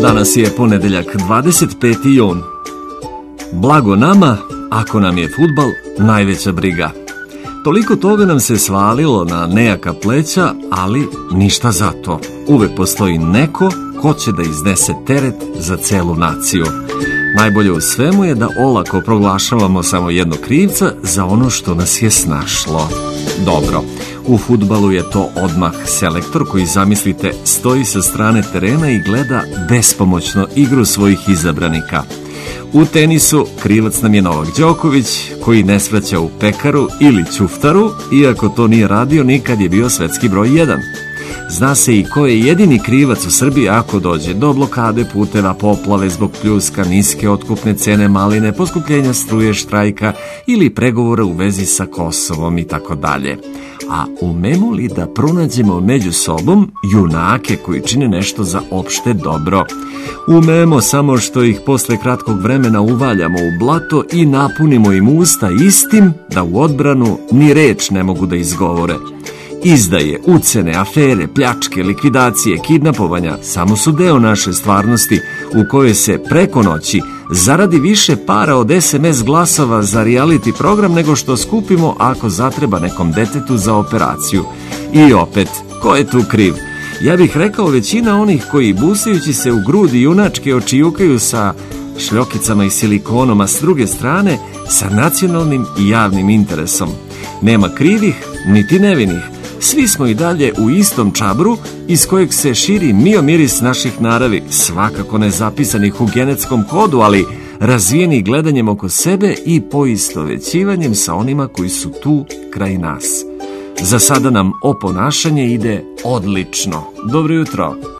Danas je ponedeljak, 25. jun. Blago nama, ako nam je fudbal najveća briga. Toliko toga nam se svalilo na nejaka pleća, ali ništa za to. Uvek postoji neko ko će da iznese teret za celu naciju. Najbolje u svemu je da olako proglašavamo samo jednog krivca za ono što nas je snašlo. Dobro, u fudbalu je to odmah selektor koji, zamislite, stoji sa strane terena i gleda bespomoćno igru svojih izabranika. U tenisu krivac nam je Novak Đoković, koji ne svraća u pekaru ili ćuftaru, iako to nije radio nikad je bio svetski broj 1. Zna se i ko je jedini krivac u Srbiji ako dođe do blokade puteva, poplave zbog pljuska, niske otkupne cene maline, poskupljenja struje, štrajka ili pregovora u vezi sa Kosovom i tako dalje. A umemo li da pronađemo među sobom junake koji čine nešto za opšte dobro? Umemo, samo što ih posle kratkog vremena uvaljamo u blato i napunimo im usta istim da u odbranu ni reč ne mogu da izgovore. Izdaje, ucene, afere, pljačke, likvidacije, kidnapovanja samo su deo naše stvarnosti u kojoj se preko noći zaradi više para od SMS glasova za reality program nego što skupimo ako zatreba nekom detetu za operaciju. I opet, ko je tu kriv? Ja bih rekao većina onih koji busajući se u grudi junačke očijukaju sa šljokicama i silikonom, a s druge strane sa nacionalnim i javnim interesom. Nema krivih niti nevinih. Svi smo i dalje u istom čabru iz kojeg se širi mio miris naših naravi, svakako ne zapisanih u genetskom kodu, ali razvijenih gledanjem oko sebe i poistovećivanjem sa onima koji su tu kraj nas. Za sada nam oponašanje ide odlično. Dobro jutro.